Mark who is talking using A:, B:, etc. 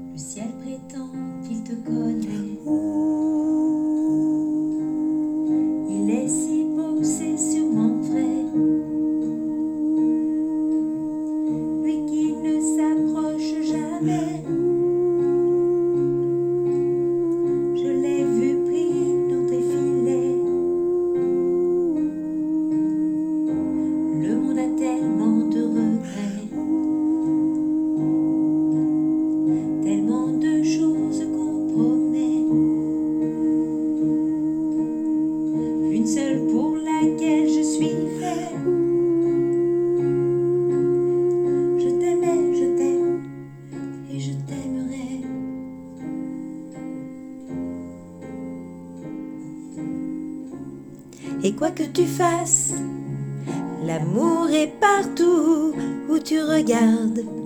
A: Le ciel prétend qu'il te connaît. Il est si beau, c'est sûrement vrai. Lui qui ne s'approche jamais. Je l'ai vu pris dans tes filets. Le monde a tellement de regrets, tellement de choses qu'on promet. Une seule pour laquelle je suis fait. Je t'aimais, je t'aime et je t'aimerai. Et quoi que tu fasses, l'amour est partout où tu regardes.